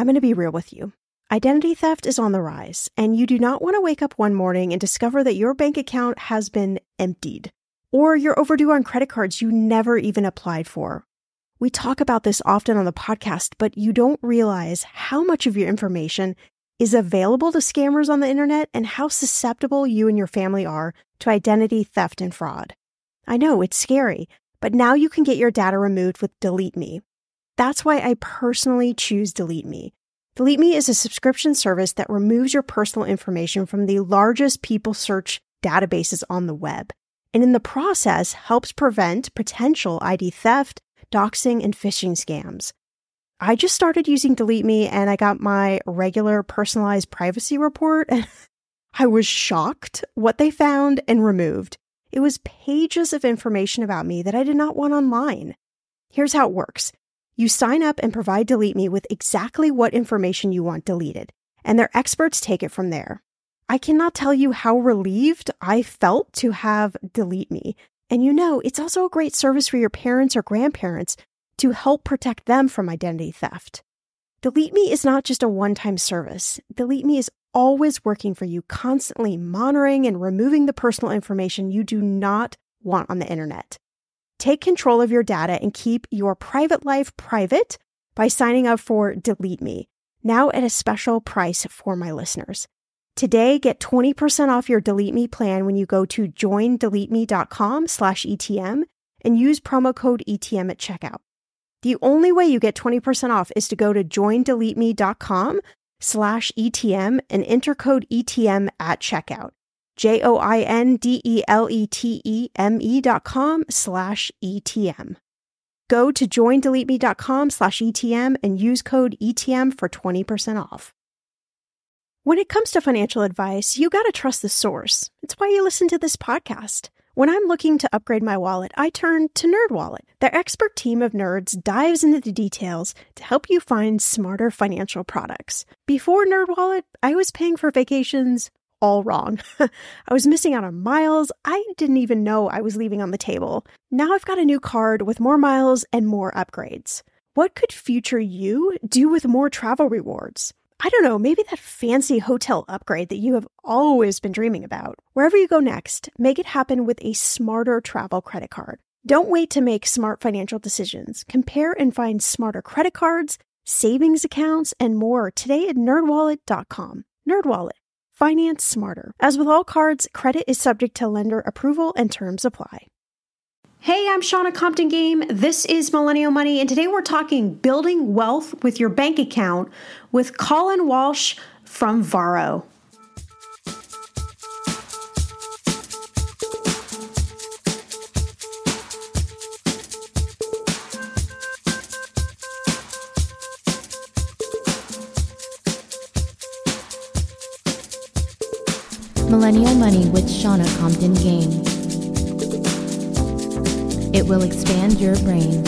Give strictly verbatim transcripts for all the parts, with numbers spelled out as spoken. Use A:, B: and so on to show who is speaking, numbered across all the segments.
A: I'm going to be real with you. Identity theft is on the rise, and you do not want to wake up one morning and discover that your bank account has been emptied, or you're overdue on credit cards you never even applied for. We talk about this often on the podcast, but you don't realize how much of your information is available to scammers on the internet and how susceptible you and your family are to identity theft and fraud. I know, it's scary, but now you can get your data removed with Delete Me. That's why I personally choose Delete Me. Delete Me is a subscription service that removes your personal information from the largest people search databases on the web, and in the process helps prevent potential I D theft, doxing, and phishing scams. I just started using Delete Me and I got my regular personalized privacy report and I was shocked what they found and removed. It was pages of information about me that I did not want online. Here's how it works. You sign up and provide Delete Me with exactly what information you want deleted, and their experts take it from there. I cannot tell you how relieved I felt to have Delete Me. And you know, it's also a great service for your parents or grandparents to help protect them from identity theft. Delete Me is not just a one-time service. Delete Me is always working for you, constantly monitoring and removing the personal information you do not want on the internet. Take control of your data and keep your private life private by signing up for Delete Me, now at a special price for my listeners. Today, get twenty percent off your Delete Me plan when you go to joindeleteme.com slash ETM and use promo code E T M at checkout. The only way you get twenty percent off is to go to joindeleteme.com slash ETM and enter code E T M at checkout. J-O-I-N-D-E-L-E-T-E-M-E dot com slash E-T-M. Go to joindeleteme.com slash ETM and use code E T M for twenty percent off. When it comes to financial advice, you got to trust the source. It's why you listen to this podcast. When I'm looking to upgrade my wallet, I turn to NerdWallet. Their expert team of nerds dives into the details to help you find smarter financial products. Before NerdWallet, I was paying for vacations all wrong. I was missing out on miles I didn't even know I was leaving on the table. Now I've got a new card with more miles and more upgrades. What could future you do with more travel rewards? I don't know, maybe that fancy hotel upgrade that you have always been dreaming about. Wherever you go next, make it happen with a smarter travel credit card. Don't wait to make smart financial decisions. Compare and find smarter credit cards, savings accounts, and more today at nerd wallet dot com. NerdWallet. Finance smarter. As with all cards, credit is subject to lender approval and terms apply. Hey, I'm Shauna Compton Game. This is Millennial Money, and today we're talking building wealth with your bank account with Colin Walsh from Varo.
B: Millennial Money with Shauna Compton Game. It will expand your brain.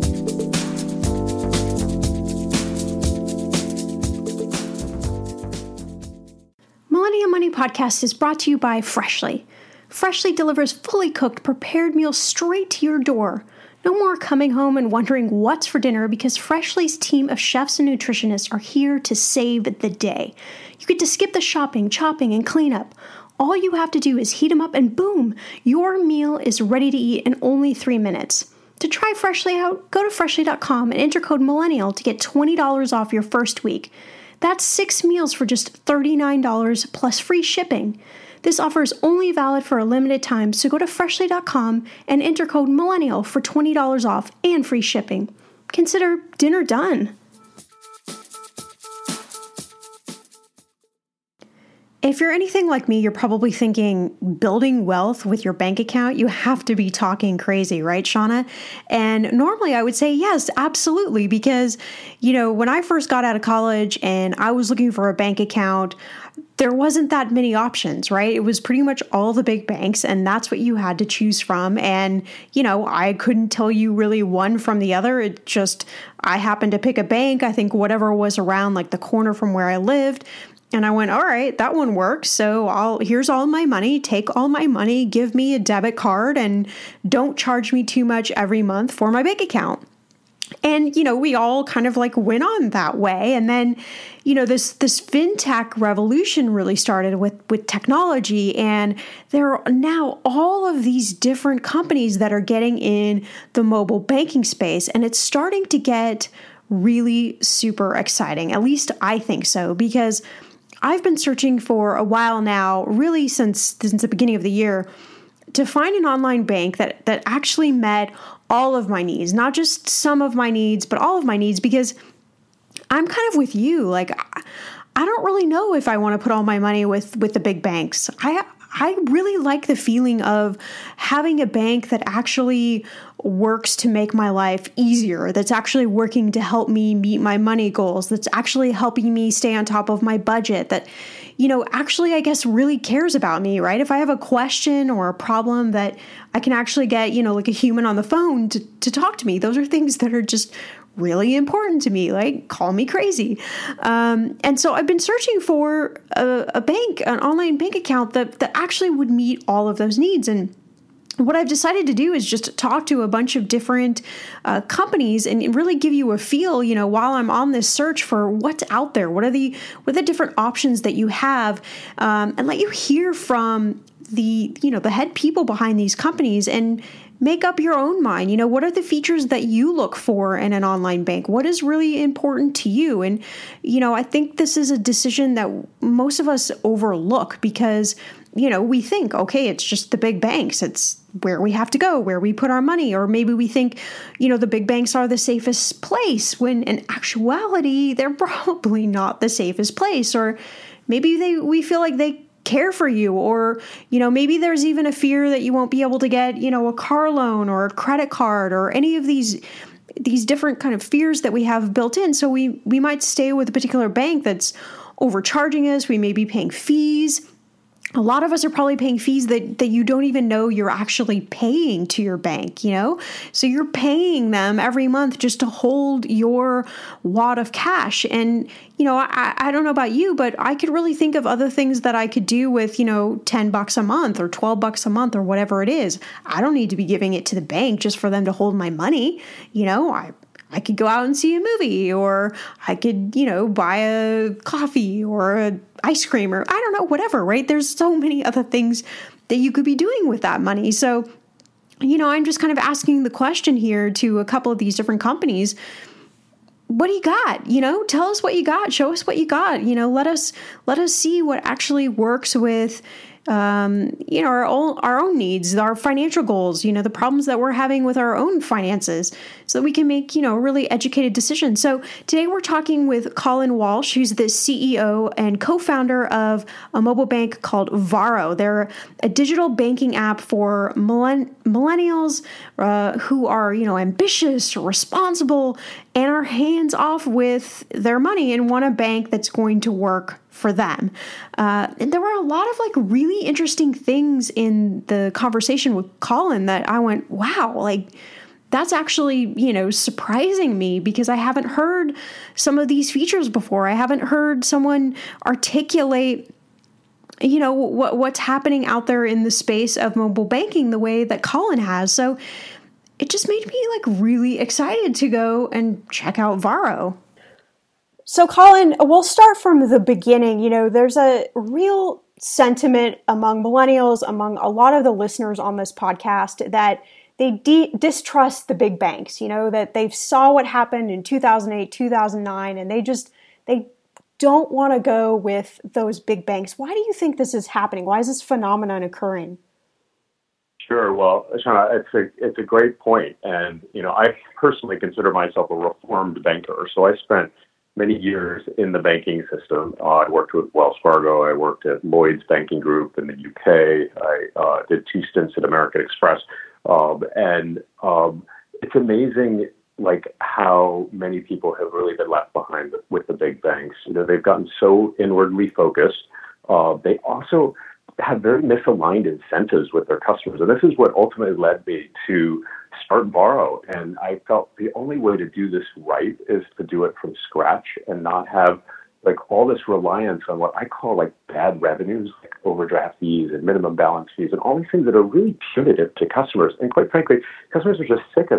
A: Millennial Money Podcast is brought to you by Freshly. Freshly delivers fully cooked, prepared meals straight to your door. No more coming home and wondering what's for dinner because Freshly's team of chefs and nutritionists are here to save the day. You get to skip the shopping, chopping, and cleanup. All you have to do is heat them up and boom, your meal is ready to eat in only three minutes. To try Freshly out, go to freshly dot com and enter code millennial to get twenty dollars off your first week. That's six meals for just thirty-nine dollars plus free shipping. This offer is only valid for a limited time, so go to freshly dot com and enter code millennial for twenty dollars off and free shipping. Consider dinner done. If you're anything like me, you're probably thinking building wealth with your bank account, you have to be talking crazy, right, Shauna? And normally I would say yes, absolutely, because, you know, when I first got out of college and I was looking for a bank account, there wasn't that many options, right? It was pretty much all the big banks, and that's what you had to choose from. And, you know, I couldn't tell you really one from the other. It just, I happened to pick a bank, I think whatever was around like the corner from where I lived. And I went, all right, that one works. So I'll, here's all my money, take all my money, give me a debit card, and don't charge me too much every month for my bank account. And, you know, we all kind of like went on that way. And then, you know, this this fintech revolution really started with, with technology. And there are now all of these different companies that are getting in the mobile banking space. And it's starting to get really super exciting. At least I think so, because I've been searching for a while now, really since, since the beginning of the year, to find an online bank that that actually met all of my needs, not just some of my needs, but all of my needs, because I'm kind of with you. Like, I don't really know if I want to put all my money with, with the big banks. I I really like the feeling of having a bank that actually works to make my life easier, that's actually working to help me meet my money goals, that's actually helping me stay on top of my budget, that, you know, actually, I guess, really cares about me, right? If I have a question or a problem, that I can actually get, you know, like a human on the phone to, to talk to me. Those are things that are just really important to me, like call me crazy. Um, and so I've been searching for a, a bank, an online bank account that, that actually would meet all of those needs. And what I've decided to do is just talk to a bunch of different uh, companies and really give you a feel, you know, while I'm on this search for what's out there, what are the what are the different options that you have, um, and let you hear from the, you know, the head people behind these companies and make up your own mind. You know, what are the features that you look for in an online bank? What is really important to you? And, you know, I think this is a decision that most of us overlook because, you know, we think, okay, it's just the big banks. It's where we have to go, where we put our money. Or maybe we think, you know, the big banks are the safest place, when in actuality, they're probably not the safest place. Or maybe they we feel like they care for you, or, you know, maybe there's even a fear that you won't be able to get, you know, a car loan or a credit card or any of these these different kind of fears that we have built in. So we we might stay with a particular bank that's overcharging us. We may be paying fees. A lot of us are probably paying fees that, that you don't even know you're actually paying to your bank, you know? So you're paying them every month just to hold your wad of cash. And, you know, I, I don't know about you, but I could really think of other things that I could do with, you know, ten bucks a month or twelve bucks a month or whatever it is. I don't need to be giving it to the bank just for them to hold my money. You know, I I could go out and see a movie, or I could, you know, buy a coffee or a ice cream, or I don't know, whatever, right? There's so many other things that you could be doing with that money. So, you know, I'm just kind of asking the question here to a couple of these different companies. What do you got? You know, tell us what you got. Show us what you got. You know, let us let us see what actually works with Um, you know, our own, our own needs, our financial goals, you know, the problems that we're having with our own finances, so that we can make, you know, really educated decisions. So today we're talking with Colin Walsh, who's the C E O and co-founder of a mobile bank called Varo. They're a digital banking app for millenn- millennials uh, who are, you know, ambitious, responsible, and are hands off with their money and want a bank that's going to work for them. Uh, and there were a lot of like really interesting things in the conversation with Colin that I went, wow, like that's actually, you know, surprising me, because I haven't heard some of these features before. I haven't heard someone articulate, you know, what what's happening out there in the space of mobile banking the way that Colin has. So it just made me like really excited to go and check out Varo. So, Colin, we'll start from the beginning. You know, there's a real sentiment among millennials, among a lot of the listeners on this podcast, that they de- distrust the big banks, you know, that they saw what happened in two thousand eight, two thousand nine, and they just, they don't want to go with those big banks. Why do you think this is happening? Why is this phenomenon occurring?
C: Sure. Well, Shauna, it's a it's a great point. And, you know, I personally consider myself a reformed banker. So I spent many years in the banking system. Uh, I worked with Wells Fargo. I worked at Lloyd's Banking Group in the U K. I uh, did two stints at American Express. Um, and um, it's amazing, like, how many people have really been left behind with the big banks. You know, they've gotten so inwardly focused. Uh, they also have very misaligned incentives with their customers. And this is what ultimately led me to start Varo. And I felt the only way to do this right is to do it from scratch and not have like all this reliance on what I call like bad revenues, like overdraft fees and minimum balance fees and all these things that are really punitive to customers. And quite frankly, customers are just sick of it.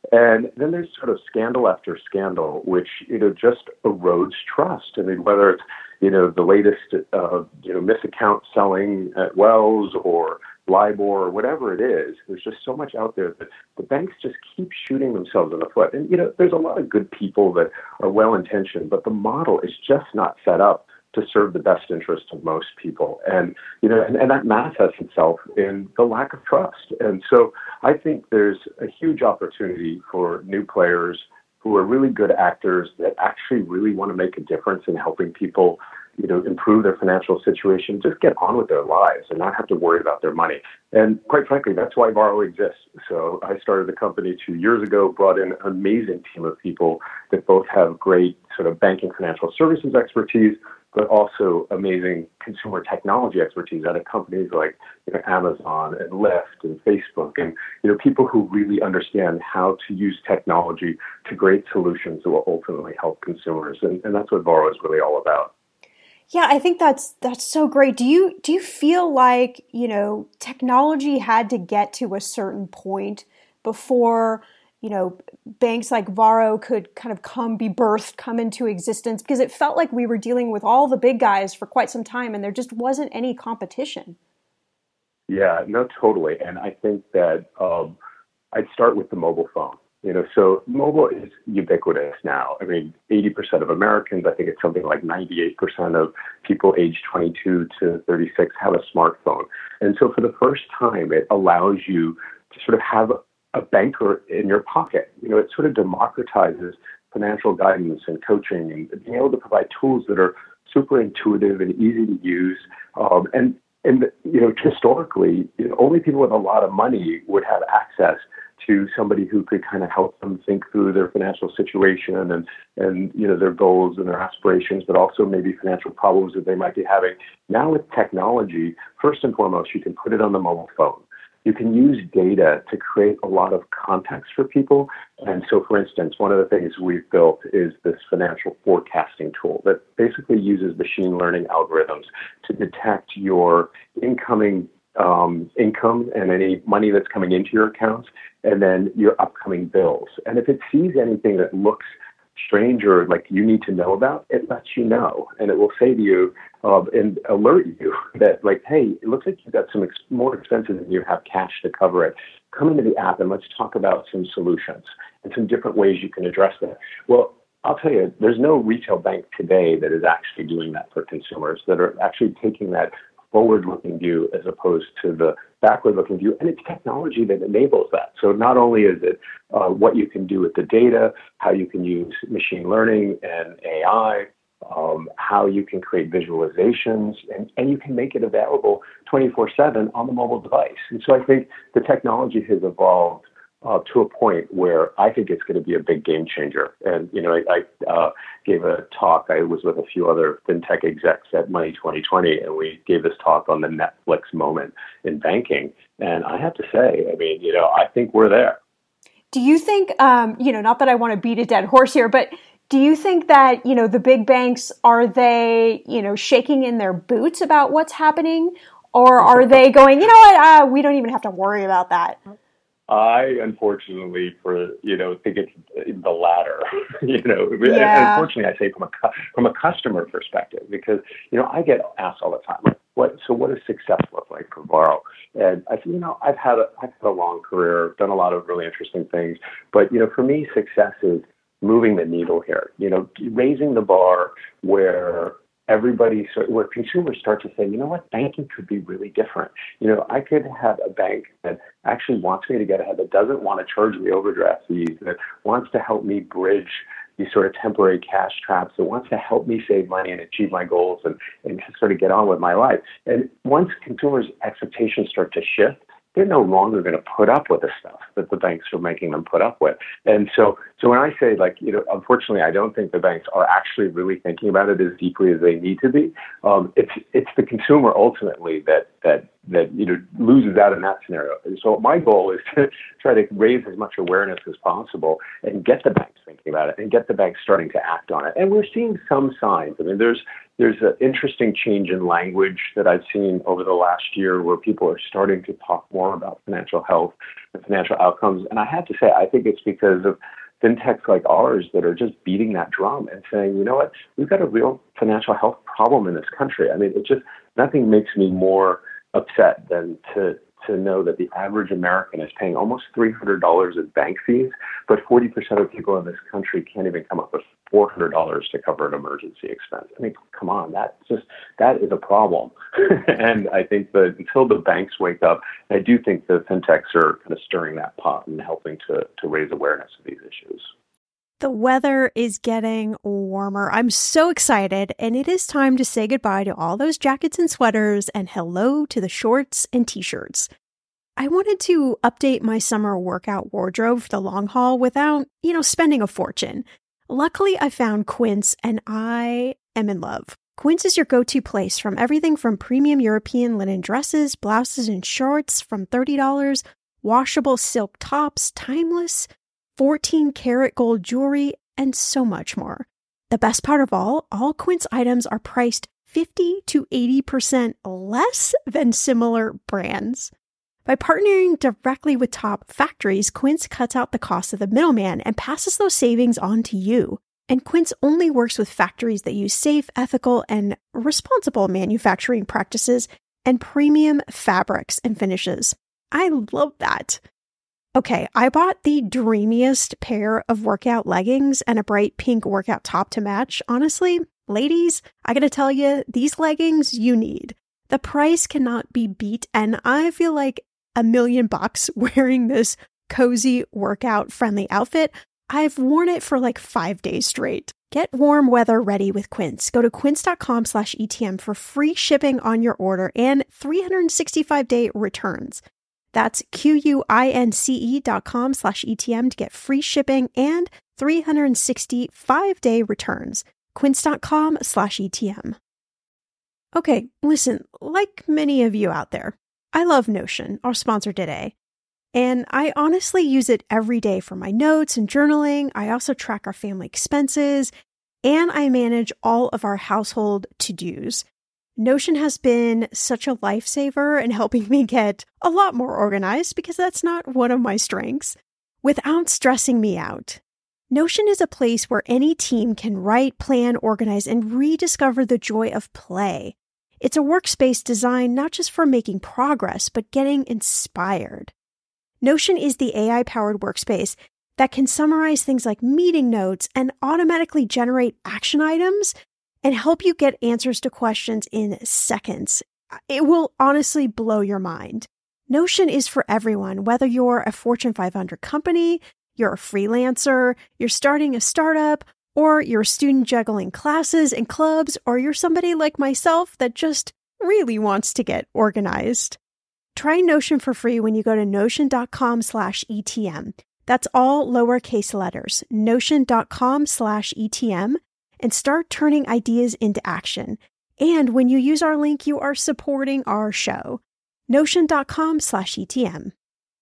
C: And then there's sort of scandal after scandal, which, you know, just erodes trust. I mean, whether it's, you know, the latest, uh, you know, misaccount selling at Wells or LIBOR or whatever it is, there's just so much out there that the banks just keep shooting themselves in the foot. And, you know, there's a lot of good people that are well-intentioned, but the model is just not set up to serve the best interest of most people. And, you know, and, and that manifests itself in the lack of trust. And so I think there's a huge opportunity for new players who are really good actors that actually really want to make a difference in helping people, you know, improve their financial situation, just get on with their lives and not have to worry about their money. And quite frankly, that's why Varo exists. So I started the company two years ago, brought in an amazing team of people that both have great sort of banking financial services expertise, but also amazing consumer technology expertise out of companies like, you know, Amazon and Lyft and Facebook, and, you know, people who really understand how to use technology to create solutions that will ultimately help consumers. And, and that's what Varo is really all about.
A: Yeah, I think that's that's so great. Do you do you feel like, you know, technology had to get to a certain point before, you know, banks like Varo could kind of come, be birthed, come into existence? Because it felt like we were dealing with all the big guys for quite some time and there just wasn't any competition.
C: Yeah, no, totally. And I think that um, I'd start with the mobile phone. You know, so mobile is ubiquitous now. I mean, eighty percent of Americans, I think it's something like ninety-eight percent of people aged twenty-two to thirty-six have a smartphone. And so for the first time, it allows you to sort of have a banker in your pocket. You know, it sort of democratizes financial guidance and coaching and being able to provide tools that are super intuitive and easy to use. Um, and, and, you know, historically, you know, only people with a lot of money would have access to somebody who could kind of help them think through their financial situation and, and, you know, their goals and their aspirations, but also maybe financial problems that they might be having. Now with technology, first and foremost, you can put it on the mobile phone. You can use data to create a lot of context for people. And so, for instance, one of the things we've built is this financial forecasting tool that basically uses machine learning algorithms to detect your incoming um, income and any money that's coming into your accounts, and then your upcoming bills. And if it sees anything that looks strange or like you need to know about, it lets you know. And it will say to you uh, and alert you that, like, hey, it looks like you've got some ex- more expenses than you have cash to cover it. Come into the app and let's talk about some solutions and some different ways you can address that. Well, I'll tell you, there's no retail bank today that is actually doing that for consumers, that are actually taking that forward-looking view as opposed to the backward-looking view. And it's technology that enables that. So not only is it uh, what you can do with the data, how you can use machine learning and A I, um, how you can create visualizations, and, and you can make it available twenty-four seven on the mobile device. And so I think the technology has evolved Uh, to a point where I think it's going to be a big game changer. And, you know, I, I uh, gave a talk. I was with a few other fintech execs at Money twenty twenty, and we gave this talk on the Netflix moment in banking. And I have to say, I mean, you know, I think we're there.
A: Do you think, um, you know, not that I want to beat a dead horse here, but do you think that, you know, the big banks, are they, you know, shaking in their boots about what's happening? Or are they going, you know what, uh, we don't even have to worry about that?
C: I, unfortunately, for, you know, think it's the latter, you know,
A: Yeah.
C: and unfortunately, I say from a, from a customer perspective, because, you know, I get asked all the time, like, what, so what does success look like for Varo? And I said, you know, I've had a, I've had a long career, done a lot of really interesting things, but, you know, for me, success is moving the needle here, you know, raising the bar where everybody, where consumers start to say, you know what, banking could be really different. You know, I could have a bank that actually wants me to get ahead, that doesn't want to charge me overdraft fees, that wants to help me bridge these sort of temporary cash traps, that wants to help me save money and achieve my goals and, and just sort of get on with my life. And once consumers' expectations start to shift, they're no longer going to put up with the stuff that the banks are making them put up with. And so, so when I say, like, you know, unfortunately, I don't think the banks are actually really thinking about it as deeply as they need to be. Um, it's it's the consumer ultimately that that that you know loses out in that scenario. And so my goal is to try to raise as much awareness as possible and get the banks thinking about it and get the banks starting to act on it. And we're seeing some signs. I mean, there's there's an interesting change in language that I've seen over the last year where people are starting to talk more about financial health and financial outcomes. And I have to say, I think it's because of fintechs like ours that are just beating that drum and saying, you know what, we've got a real financial health problem in this country. I mean, it just, nothing makes me more upset than to to know that the average American is paying almost three hundred dollars in bank fees, but forty percent of people in this country can't even come up with four hundred dollars to cover an emergency expense. I mean, come on, that just, that is a problem. And I think that until the banks wake up, I do think the fintechs are kind of stirring that pot and helping to, to raise awareness of these issues.
A: The weather is getting warmer. I'm so excited, and it is time to say goodbye to all those jackets and sweaters and hello to the shorts and t-shirts. I wanted to update my summer workout wardrobe for the long haul without, you know, spending a fortune. Luckily, I found Quince, and I am in love. Quince is your go-to place from everything from premium European linen dresses, blouses, and shorts from thirty dollars, washable silk tops, timeless fourteen karat gold jewelry, and so much more. The best part of all, all Quince items are priced fifty to eighty percent less than similar brands. By partnering directly with top factories, Quince cuts out the cost of the middleman and passes those savings on to you. And Quince only works with factories that use safe, ethical, and responsible manufacturing practices and premium fabrics and finishes. I love that. Okay, I bought the dreamiest pair of workout leggings and a bright pink workout top to match. Honestly, ladies, I gotta tell you, these leggings you need. The price cannot be beat, and I feel like a million bucks wearing this cozy workout-friendly outfit. I've worn it for like five days straight. Get warm weather ready with Quince. Go to quince.com slash ETM for free shipping on your order and three hundred sixty-five day returns. That's Q-U-I-N-C-E dot com slash ETM to get free shipping and three hundred sixty-five day returns. Quince.com slash ETM. Okay, listen, like many of you out there, I love Notion, our sponsor today. And I honestly use it every day for my notes and journaling. I also track our family expenses, and I manage all of our household to-dos. Notion has been such a lifesaver in helping me get a lot more organized because that's not one of my strengths, without stressing me out. Notion is a place where any team can write, plan, organize, and rediscover the joy of play. It's a workspace designed not just for making progress, but getting inspired. Notion is the A I-powered workspace that can summarize things like meeting notes and automatically generate action items and help you get answers to questions in seconds. It will honestly blow your mind. Notion is for everyone, whether you're a Fortune five hundred company, you're a freelancer, you're starting a startup, or you're a student juggling classes and clubs, or you're somebody like myself that just really wants to get organized. Try Notion for free when you go to notion.com slash ETM. That's all lowercase letters, notion.com slash ETM, and start turning ideas into action. And when you use our link, you are supporting our show. Notion.com slash ETM.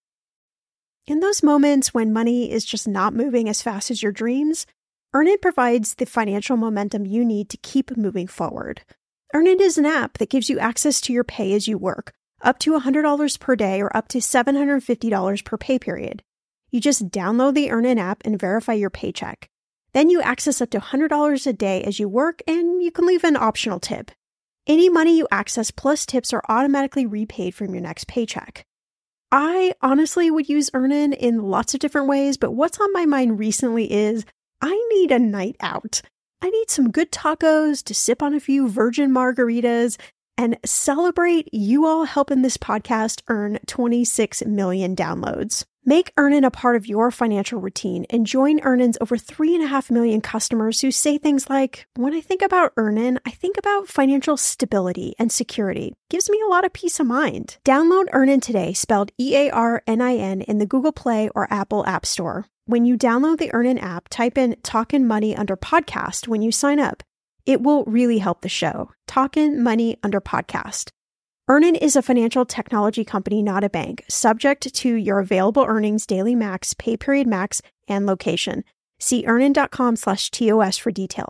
A: In those moments when money is just not moving as fast as your dreams, Earnin provides the financial momentum you need to keep moving forward. Earnin is an app that gives you access to your pay as you work, up to one hundred dollars per day or up to seven hundred fifty dollars per pay period. You just download the Earnin app and verify your paycheck. Then you access up to one hundred dollars a day as you work, and you can leave an optional tip. Any money you access plus tips are automatically repaid from your next paycheck. I honestly would use Earnin in lots of different ways, but what's on my mind recently is I need a night out. I need some good tacos to sip on a few virgin margaritas and celebrate you all helping this podcast earn twenty-six million downloads. Make Earnin a part of your financial routine and join Earnin's over three and a half million customers who say things like, when I think about Earnin, I think about financial stability and security. Gives me a lot of peace of mind. Download Earnin today, spelled E A R N I N, in the Google Play or Apple App Store. When you download the Earnin app, type in Talkin' Money under podcast when you sign up. It will really help the show. Talkin' Money under podcast. Earnin is a financial technology company, not a bank, subject to your available earnings, daily max, pay period max, and location. See earnin.com slash TOS for details.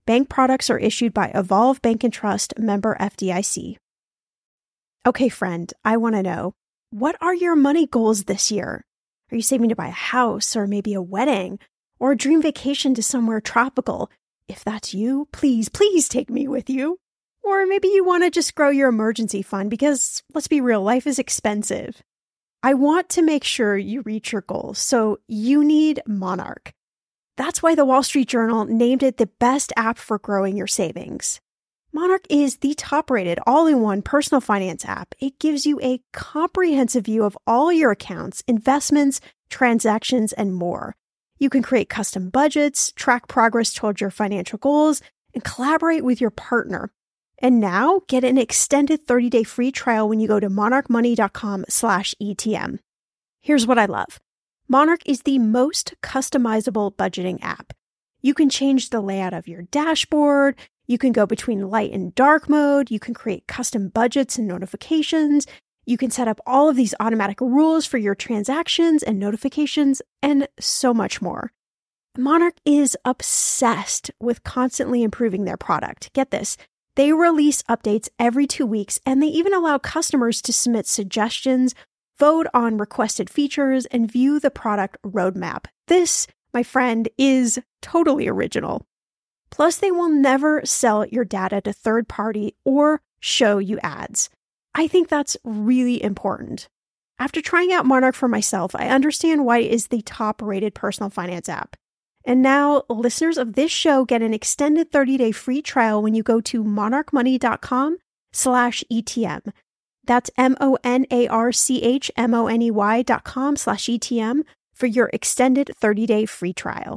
A: Bank products are issued by Evolve Bank and Trust, member F D I C. Okay, friend, I want to know, what are your money goals this year? Are you saving to buy a house or maybe a wedding or a dream vacation to somewhere tropical? If that's you, please, please take me with you. Or maybe you want to just grow your emergency fund because, let's be real, life is expensive. I want to make sure you reach your goals, so you need Monarch. That's why the Wall Street Journal named it the best app for growing your savings. Monarch is the top-rated all-in-one personal finance app. It gives you a comprehensive view of all your accounts, investments, transactions, and more. You can create custom budgets, track progress toward your financial goals, and collaborate with your partner. And now, get an extended thirty-day free trial when you go to monarchmoney.com slash ETM. Here's what I love. Monarch is the most customizable budgeting app. You can change the layout of your dashboard. You can go between light and dark mode. You can create custom budgets and notifications. You can set up all of these automatic rules for your transactions and notifications, and so much more. Monarch is obsessed with constantly improving their product. Get this. They release updates every two weeks, and they even allow customers to submit suggestions, vote on requested features, and view the product roadmap. This, my friend, is totally original. Plus, they will never sell your data to third party or show you ads. I think that's really important. After trying out Monarch for myself, I understand why it is the top-rated personal finance app. And now, listeners of this show get an extended thirty-day free trial when you go to monarchmoney.com slash ETM. That's M-O-N-A-R-C-H-M-O-N-E-Y dot com slash E-T-M for your extended thirty-day free trial.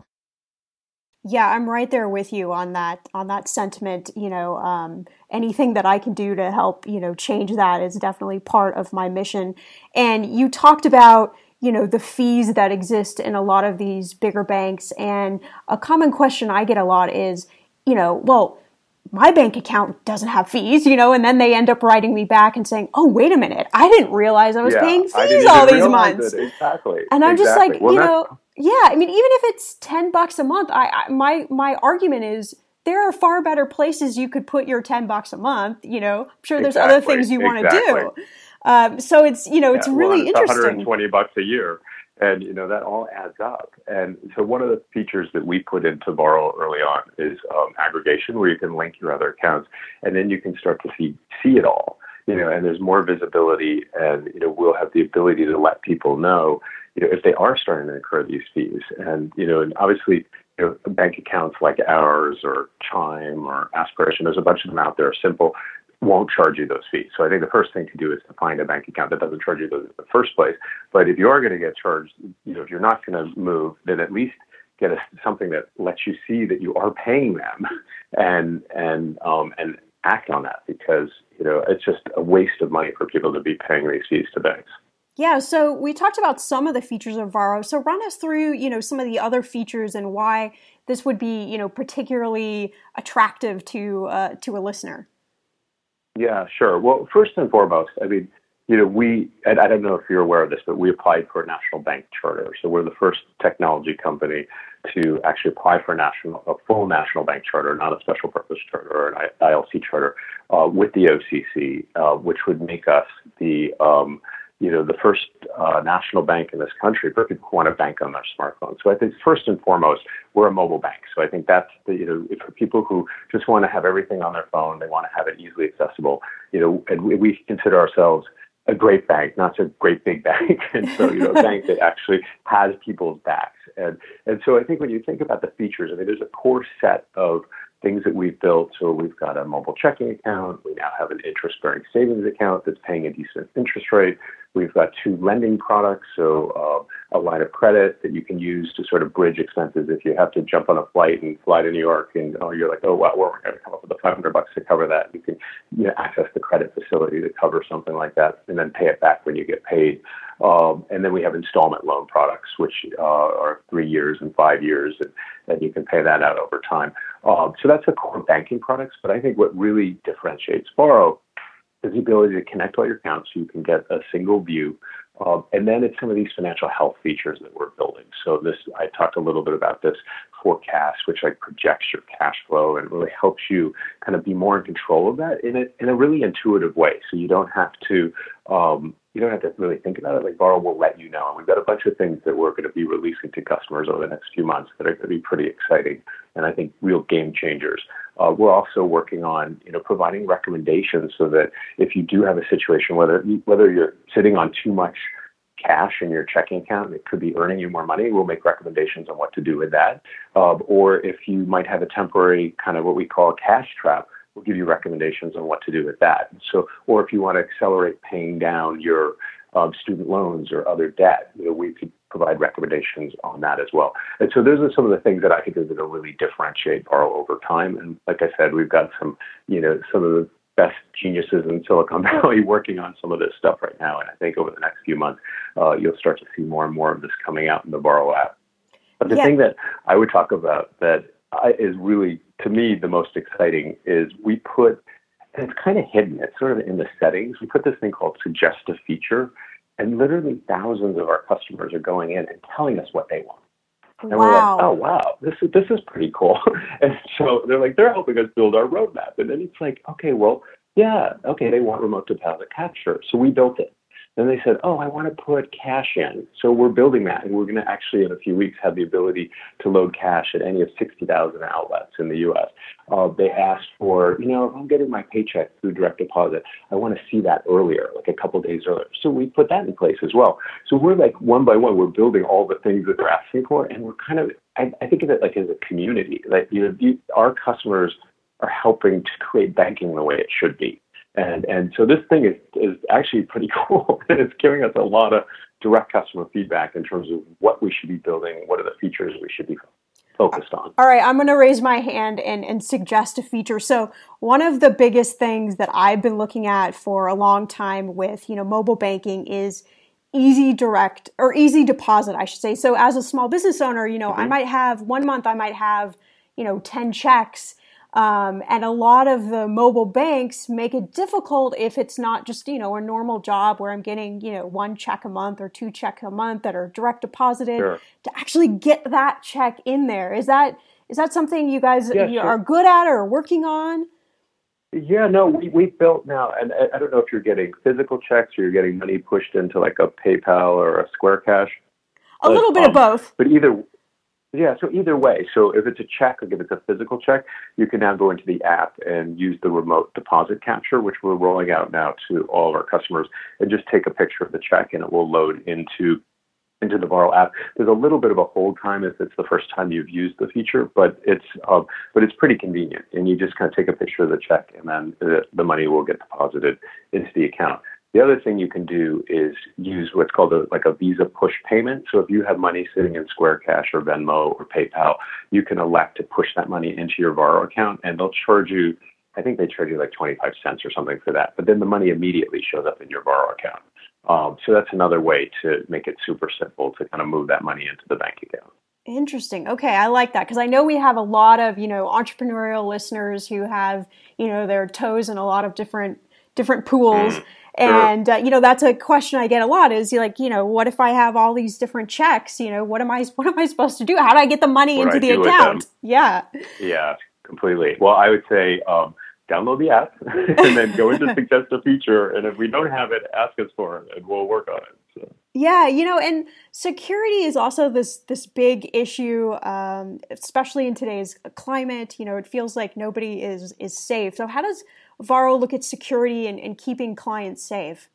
A: Yeah, I'm right there with you on that, on that sentiment. You know, um, anything that I can do to help, you know, change that is definitely part of my mission. And you talked about, you know, the fees that exist in a lot of these bigger banks. And a common question I get a lot is, you know, well, my bank account doesn't have fees, you know, and then they end up writing me back and saying, oh, wait a minute, I didn't realize I was
C: yeah,
A: paying fees all these months.
C: It. Exactly.
A: And I'm
C: exactly.
A: just like,
C: well,
A: you know, yeah, I mean, even if it's ten bucks a month, I, I my my argument is there are far better places you could put your ten bucks a month. You know, I'm sure there's
C: exactly.
A: other things you want to
C: exactly.
A: do. Um, so it's, you know, it's
C: yeah,
A: really
C: well, it's
A: interesting.
C: one hundred twenty bucks a year. And, you know, that all adds up. And so one of the features that we put into Borrow early on is um, aggregation, where you can link your other accounts, and then you can start to see see it all, you know, and there's more visibility, and, you know, we'll have the ability to let people know, you know, if they are starting to incur these fees. And, you know, and obviously, you know, bank accounts like ours or Chime or Aspiration, there's a bunch of them out there, simple, won't charge you those fees. So I think the first thing to do is to find a bank account that doesn't charge you those in the first place. But if you are going to get charged, you know, if you're not going to move, then at least get a, something that lets you see that you are paying them, and and um, and act on that, because, you know, it's just a waste of money for people to be paying these fees to banks.
A: Yeah, so we talked about some of the features of Varo. So run us through, you know, some of the other features and why this would be, you know, particularly attractive to uh, to a listener.
C: Yeah, sure. Well, first and foremost, I mean, you know, we, and I don't know if you're aware of this, but we applied for a national bank charter. So we're the first technology company to actually apply for a national, a full national bank charter, not a special purpose charter or an I L C charter, uh, with the O C C, uh, which would make us the, um, you know, the first uh, national bank in this country for people who want to bank on their smartphone. So I think first and foremost, we're a mobile bank. So I think that's the, you know, for people who just want to have everything on their phone, they want to have it easily accessible, you know, and we, we consider ourselves a great bank, not a great big bank. And so, you know, a bank that actually has people's backs. And, and so I think when you think about the features, I mean, there's a core set of things that we've built. So we've got a mobile checking account. We now have an interest-bearing savings account that's paying a decent interest rate. We've got two lending products, so uh, a line of credit that you can use to sort of bridge expenses if you have to jump on a flight and fly to New York, and oh, you're like, oh, wow, we're going to come up with the five hundred bucks to cover that. You can, you know, access the credit facility to cover something like that, and then pay it back when you get paid. Um, and then we have installment loan products, which uh, are three years and five years, and, and you can pay that out over time. Um, so that's the core banking products. But I think what really differentiates Borrow is the ability to connect all your accounts so you can get a single view. Um, and then it's some of these financial health features that we're building. So this, I talked a little bit about this forecast, which like projects your cash flow and really helps you kind of be more in control of that in a in a really intuitive way. So you don't have to um, you don't have to really think about it. Like Borrow will let you know. And we've got a bunch of things that we're going to be releasing to customers over the next few months that are going to be pretty exciting and I think real game changers. Uh, we're also working on, you know, providing recommendations so that if you do have a situation, whether whether you're sitting on too much cash in your checking account, it could be earning you more money. We'll make recommendations on what to do with that. Uh, or if you might have a temporary kind of what we call a cash trap, we'll give you recommendations on what to do with that. So, or if you want to accelerate paying down your um, student loans or other debt, you know, we could provide recommendations on that as well. And so those are some of the things that I think are going to really differentiate Borrow over time. And like I said, we've got some, you know, some of the best geniuses in Silicon Valley working on some of this stuff right now. And I think over the next few months, uh, you'll start to see more and more of this coming out in the Borrow app. But the yeah. thing that I would talk about that I, is really, to me, the most exciting is we put, and it's kind of hidden, it's sort of in the settings, we put this thing called Suggest a Feature, and literally thousands of our customers are going in and telling us what they want. And
A: wow.
C: we're like, oh, wow, this is, this is pretty cool. And so they're like, they're helping us build our roadmap. And then it's like, okay, well, yeah, okay, they want remote deposit capture. So we built it. Then they said, oh, I want to put cash in. So we're building that. And we're going to actually, in a few weeks, have the ability to load cash at any of sixty thousand outlets in the U S. Uh, they asked for, you know, if I'm getting my paycheck through direct deposit, I want to see that earlier, like a couple days earlier. So we put that in place as well. So we're like one by one, we're building all the things that they're asking for. And we're kind of, I, I think of it like as a community. Like, you know, you, our customers are helping to create banking the way it should be. And and so this thing is, is actually pretty cool. And it's giving us a lot of direct customer feedback in terms of what we should be building, what are the features we should be focused on.
A: All right, I'm going to raise my hand and, and suggest a feature. So one of the biggest things that I've been looking at for a long time with, you know, mobile banking is easy direct or easy deposit, I should say. So as a small business owner, you know, mm-hmm. I might have one month, I might have, you know, ten checks. Um, and a lot of the mobile banks make it difficult if it's not just, you know, a normal job where I'm getting, you know, one check a month or two check a month that are direct deposited
C: sure.
A: to actually get that check in there. Is that is that something you guys
C: yeah,
A: you
C: sure.
A: are good at or working on?
C: Yeah, no, we we built now, and I, I don't know if you're getting physical checks or you're getting money pushed into like a PayPal or a Square Cash.
A: A little bit
C: um,
A: of both.
C: But either Yeah, so either way, so if it's a check or if it's a physical check, you can now go into the app and use the remote deposit capture, which we're rolling out now to all of our customers, and just take a picture of the check and it will load into into the Borrow app. There's a little bit of a hold time if it's the first time you've used the feature, but it's um, but it's pretty convenient. And you just kind of take a picture of the check and then the, the money will get deposited into the account. The other thing you can do is use what's called a, like a Visa push payment. So if you have money sitting in Square Cash or Venmo or PayPal, you can elect to push that money into your Borrow account, and they'll charge you, I think they charge you like twenty-five cents or something for that. But then the money immediately shows up in your Borrow account. Um, so that's another way to make it super simple to kind of move that money into the bank account.
A: Interesting. Okay, I like that because I know we have a lot of, you know, entrepreneurial listeners who have, you know, their toes in a lot of different different pools. Mm. And, uh, you know, that's a question I get a lot is like, you know, what if I have all these different checks? You know, what am I, what am I supposed to do? How do I get the money
C: what
A: into the account? Yeah.
C: Yeah, completely. Well, I would say, um, download the app and then go into Suggest a Feature. And if we don't have it, ask us for it and we'll work on it. So.
A: Yeah, you know, and security is also this this big issue, um, especially in today's climate. You know, it feels like nobody is is safe. So how does Varo look at security and, and keeping clients safe?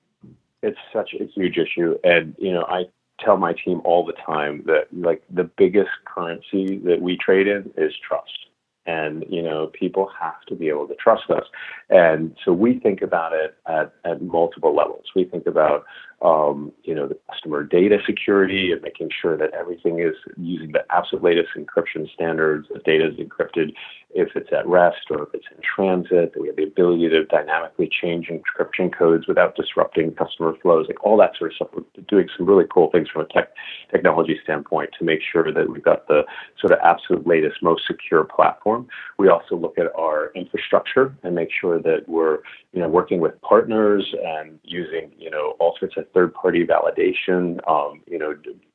C: It's such a huge issue. And, you know, I tell my team all the time that, like, the biggest currency that we trade in is trust. And, you know, people have to be able to trust us. And so we think about it at, at multiple levels. We think about, um, you know, the customer data security and making sure that everything is using the absolute latest encryption standards. The data is encrypted if it's at rest or if it's in transit. That we have the ability to dynamically change encryption codes without disrupting customer flows, like all that sort of stuff. We're doing some really cool things from a tech technology standpoint to make sure that we've got the sort of absolute latest, most secure platform. We also look at our infrastructure and make sure that we're, you know, working with partners and using, you know, all sorts of third-party validation, um, you know, d-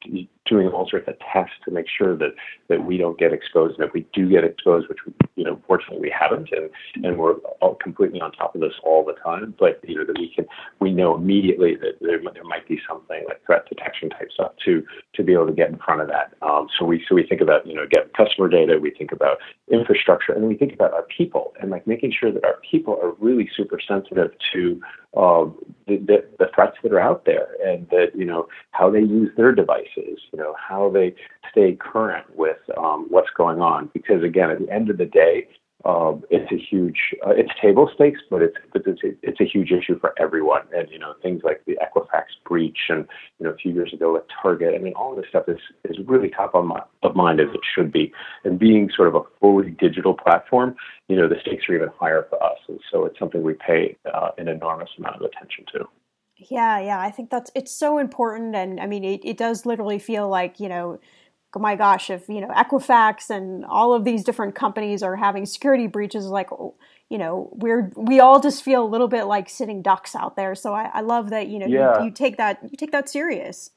C: doing all sorts of tests to make sure that, that we don't get exposed. And if we do get exposed, which we, you know, fortunately we haven't, and, and we're all completely on top of this all the time, but, you know, that we can, we know immediately that there, there might be something like threat detection type stuff to, to be able to get in front of that. Um, so we, so we think about, you know, get customer data, we think about infrastructure, and we think about our people and like making sure that our people are really super sensitive to uh, the, the, the threats that are out there, and that, you know, how they use their devices, you know, how they stay current with um, what's going on. Because again, at the end of the day, um, it's a huge, uh, it's table stakes, but it's but it's a, it's a huge issue for everyone. And you know, things like the Equifax breach, and you know, a few years ago at Target. I mean, all of this stuff is is really top of mind, of mind as it should be. And being sort of a fully digital platform, you know, the stakes are even higher for us. And so it's something we pay uh, an enormous amount of attention to.
A: Yeah, yeah, I think that's, it's so important. And I mean, it, it does literally feel like, you know, oh my gosh, if, you know, Equifax and all of these different companies are having security breaches, like, you know, we're, we all just feel a little bit like sitting ducks out there. So I, I love that, you know,
C: yeah.
A: you, you take that, you take that serious.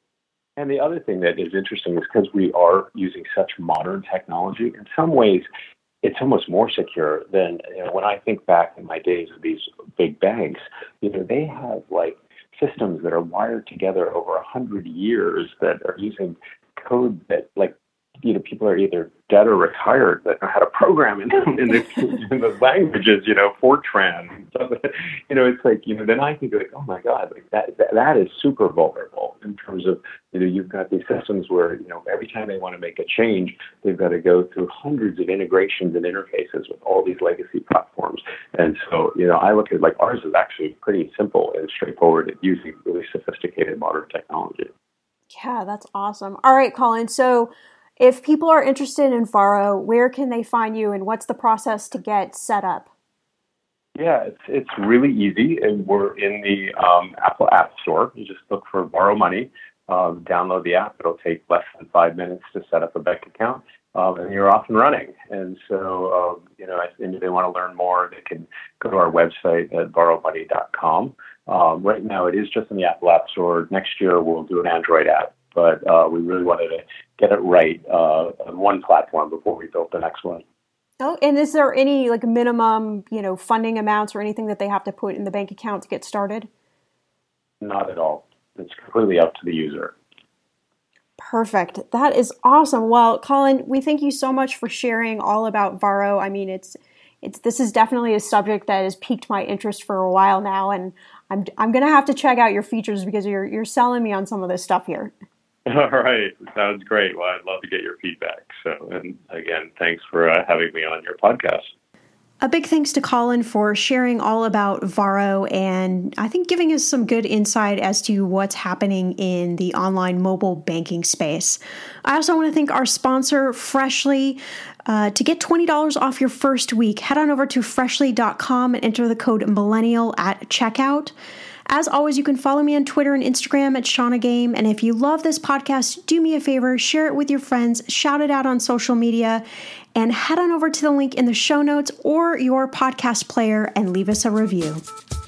C: And the other thing that is interesting is because we are using such modern technology, in some ways, it's almost more secure than, you know, when I think back in my days of these big banks, you know, they have like systems that are wired together over a hundred years that are using code that, like, you know, people are either dead or retired that know how to program in, in, the, in the languages, you know, Fortran. So, you know, it's like, you know, then I think like, oh my God, like that, that that is super vulnerable in terms of, you know, you've got these systems where, you know, every time they want to make a change, they've got to go through hundreds of integrations and interfaces with all these legacy platforms. And so, you know, I look at like ours is actually pretty simple and straightforward at using really sophisticated modern technology.
A: Yeah, that's awesome. All right, Colin. So if people are interested in Varo, where can they find you, and what's the process to get set up?
C: Yeah, it's it's really easy, and we're in the um, Apple App Store. You just look for Varo Money, um, download the app. It'll take less than five minutes to set up a bank account, um, and you're off and running. And so, um, you know, if they want to learn more, they can go to our website at varo money dot com. Um, right now, it is just in the Apple App Store. Next year, we'll do an Android app, but uh, we really wanted to get it right uh, on one platform before we built the next one.
A: Oh, and is there any like minimum, you know, funding amounts or anything that they have to put in the bank account to get started?
C: Not at all. It's completely up to the user.
A: Perfect. That is awesome. Well, Colin, we thank you so much for sharing all about Varo. I mean, it's it's this is definitely a subject that has piqued my interest for a while now, and I'm I'm gonna have to check out your features because you're you're selling me on some of this stuff here.
C: All right. Sounds great. Well, I'd love to get your feedback. So, and again, thanks for uh, having me on your podcast.
A: A big thanks to Colin for sharing all about Varo, and I think giving us some good insight as to what's happening in the online mobile banking space. I also want to thank our sponsor, Freshly. Uh, to get twenty dollars off your first week, head on over to freshly dot com and enter the code millennial at checkout. As always, you can follow me on Twitter and Instagram at Shauna Game. And if you love this podcast, do me a favor, share it with your friends, shout it out on social media, and head on over to the link in the show notes or your podcast player and leave us a review.